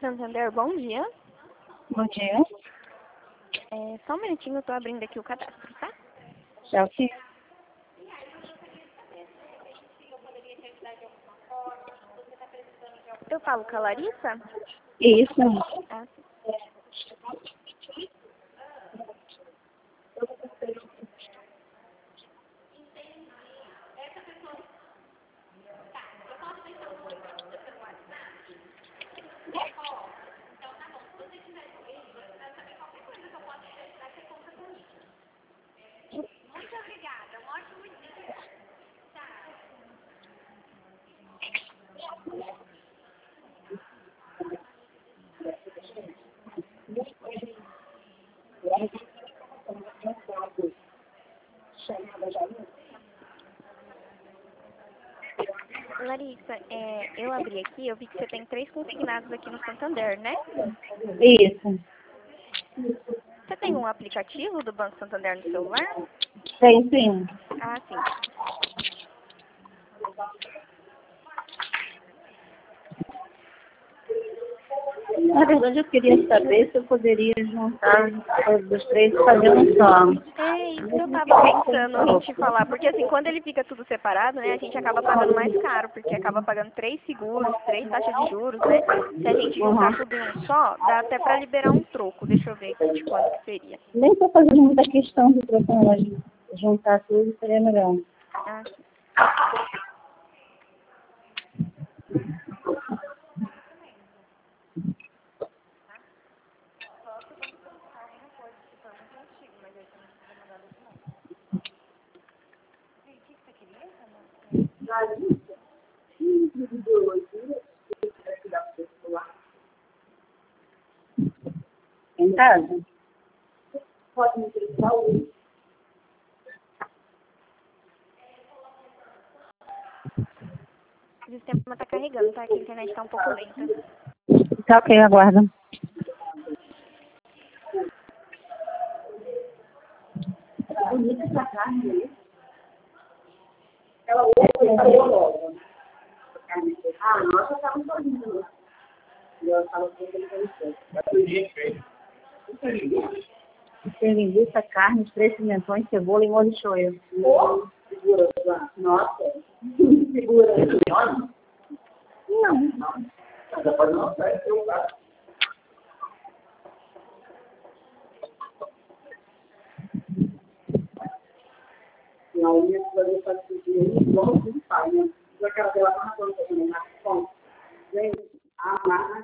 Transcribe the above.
Santander, bom dia. Bom dia. Só um minutinho, eu tô abrindo aqui o cadastro, tá? Já fiz. Eu falo com a Larissa? Isso. Ah, sim. Larissa, eu abri aqui, eu vi que você tem 3 consignados aqui no Santander, né? Isso. Você tem um aplicativo do Banco Santander no celular? Tem sim. Ah, sim. Na verdade, eu queria saber se eu poderia juntar todos os três e fazer um só. É isso que eu tava pensando em te falar, porque assim, quando ele fica tudo separado, né, a gente acaba pagando mais caro, porque acaba pagando 3 seguros, 3 taxas de juros, né? Se a gente juntar tudo em um só, dá até pra liberar um troco. Deixa eu ver aqui de quanto que seria. Nem estou fazendo muita questão de trocar, mas juntar tudo seria melhor. Ah, sim. Em casa? O sistema tá carregando, tá? Aqui a internet tá um pouco lenta. Tá ok, aguarda. Bonita essa carne aí. Ela hoje saiu logo. Ah, nós já estávamos sozinhos. Eu estava com ele. Tem linguiça, carne, 3 pimentões, cebola e molho de shoyu. Segura, nossa. Segura. Não. Já pode não sair, tem um gato. Não, ia fazer para decidir, vamos para né? Já que ela dela passando também na fonte. Gente, a